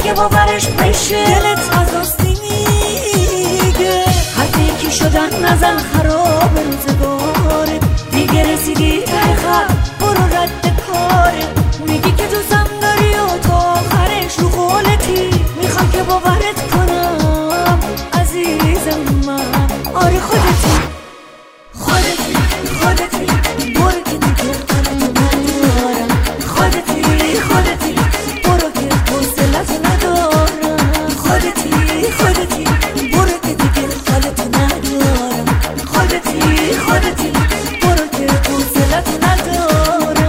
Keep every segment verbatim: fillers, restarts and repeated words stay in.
که باورش بشه. دلت از آستی میگه حتی یکی شدن نزن خراب روزگاره. دیگه رسیدی ته خط برو رد کاره. میگی که دوستم داری و تا آخرش رو قولتی. میخوام که باورت کنم عزیزم من. آره خودتی خودتی خودتی برو که دیگه قلبتو ندارم. خودتی خودتی برو که حوصله‌تو ندارم. خودتی خودتی برو که دیگه حالتو ندارم. خودتی خودتی برو که حوصله‌تو ندارم.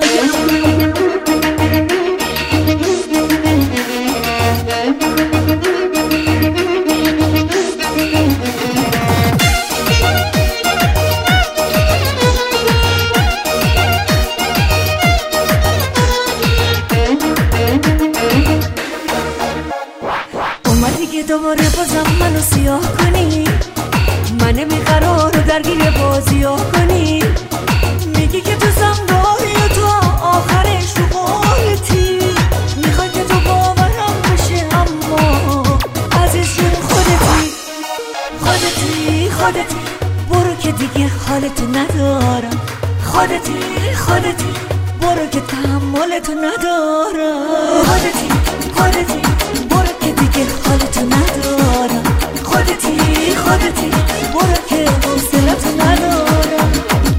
اومدی که دوباره بازم منو سیاه کنی. من بیقرار رو درگیر بازیاه کنی. میگی که دوستم داری و تا آخرش رو قولتی. میخوای که تو باورم بشه اما عزیز جون خودتی خودتی خودتی برو که دیگه حالتو ندارم. خودتی خودتی برو که تحملتو ندارم. خودتی خودتی برو که دیگه حالتو ندارم. خودتی خودتی برو که حوصله‌تو ندارم.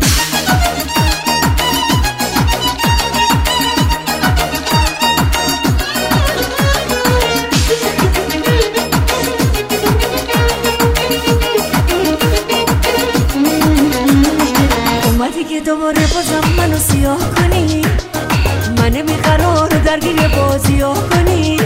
اومدی که دوباره بازم منو سیاه کنی. من بیقرار رو درگیر بازیاه کنی.